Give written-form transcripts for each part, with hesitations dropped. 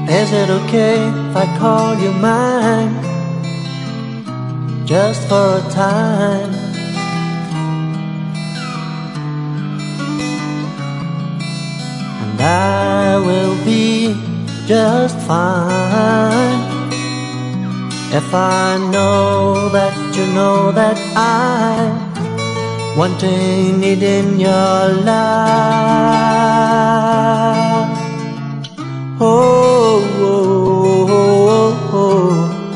Is it okay if I call you mine, just for a time? And I will be just fine if I know that you know that I'm wanting it in your life. Oh, oh, oh, oh.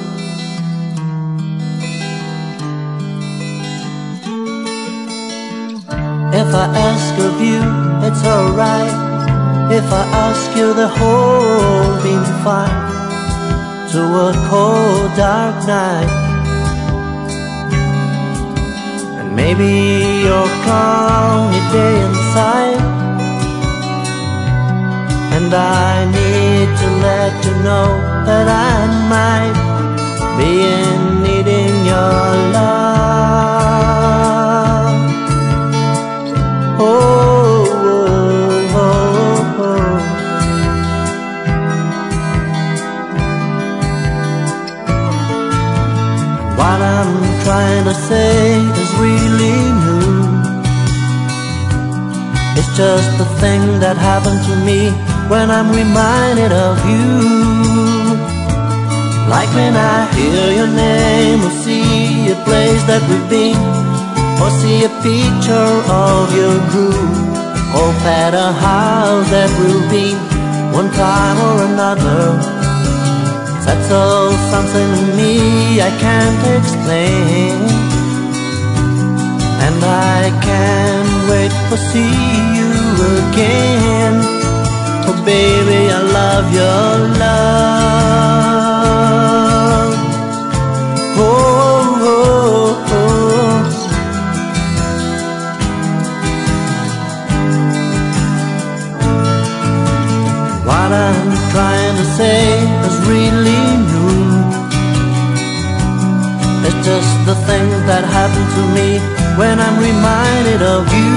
If I ask of you, it's alright. If I ask you, the whole being fine. To a cold dark night, and maybe you're cloudy day inside, and I need to let you know that I might be in needing your love. Oh, oh, oh, oh. What I'm trying to say is really new. It's just the thing that happened to me when I'm reminded of you. Like when I hear your name, or see a place that we've been, or see a picture of your crew, or at a house that we'll be one time or another. That's all something in me I can't explain, and I can't wait to see you again. Oh baby, I love your love. Oh, oh, oh. What I'm trying to say is really new. It's just the things that happen to me when I'm reminded of you.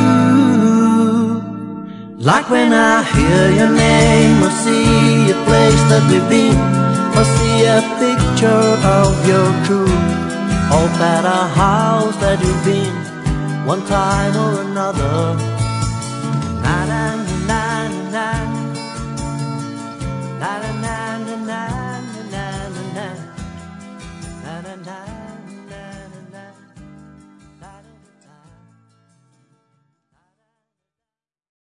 Like when I hear your name, or see a place that we've been, or see a picture of your crew, or at a house that you've been one time or another. Night and